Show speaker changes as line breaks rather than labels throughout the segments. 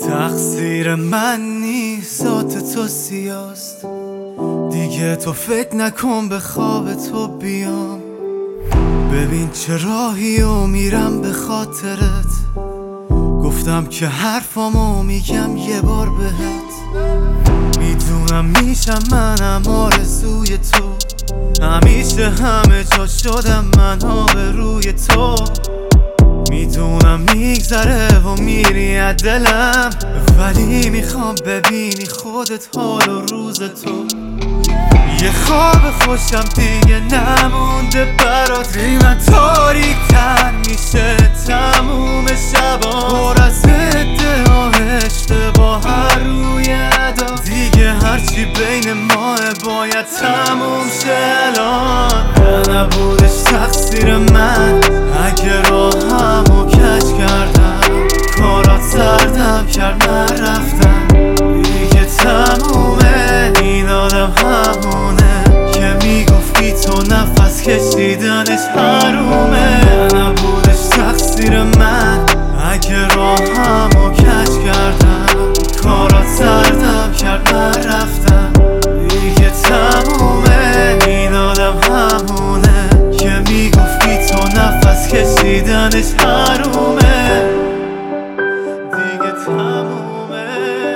تقصیر من نیست، ذات تو سیاست. دیگه تو فکر نکن به خواب تو بیام. ببین چه راهی و میرم به خاطرت. گفتم که حرفامو میگم یه بار بهت. میدونم میشم منم آرزوی تو. همیشه همه جا شدم من آبروی تو. میدونم میگذره و میری از دلم، ولی میخوام ببینی خودت حال و روز تو. یه خواب خوشم دیگه نمونده برات. من تاریک تر میشه تموم شبا، پر از ادعا اشتباه هر روی ادا. دیگه هرچی بین ماه باید تموم شه الان. نبودش تقصیر من اگه راهمو کج کردم. کارات سردم کرد نرفتم. دیگه تمومه، این آدم همونه که میگفتی تو نفس کشیدنش حرومه. نبودش تقصیر من اگه راهمو کج کردم. کارات سردم کرد نرفتم. دیگه تمومه، این آدم همونه که میگفتی تو نفس کشیدنش حرومه. دیگه تمومه.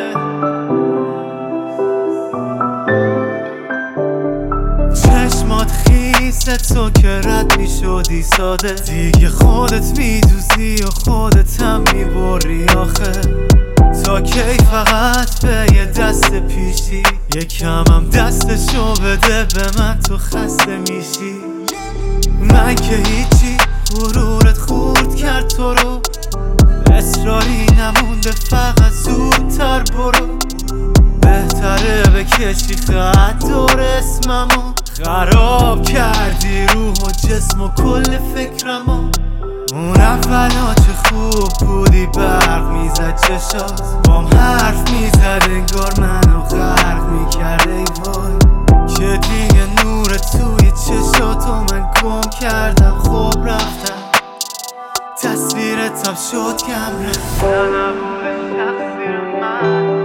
چشمات خیسه تو که رد میشدی ساده. دیگه خودت میدوزی و خودت هم میبری آخه. تا کی فقط به یه دست پیشی؟ یکم هم دستشو بده به من، تو خسته میشی. من که هیچی، غرورت خورد کرد تو رو. اصراری نمونده، فقط زودتر برو. بهتره بکشی خط دور اسممو. خراب کردی روح و جسم و کل فکرمو. اون اولا چه خوب بودی، برق میزد چشات. بام حرف میزد انگار منو غرق میکرد. ای وای که دیگه نور توی چشاتو من گم کردم. خوب رفتم، تصویرتم شد کم رفت. نبودش تقصیر من.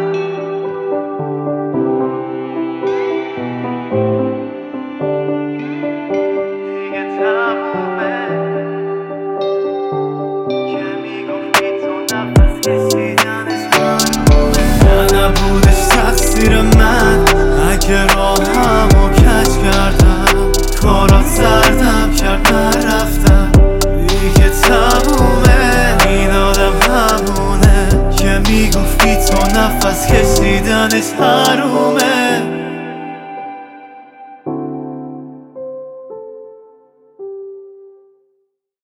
نبودش تقصیر من اگه راهمو کج کردم. کارات سردم کرد نرفتم. دیگه تمومه، این آدم همونه که میگفتی تو نفس کشیدنش حرومه.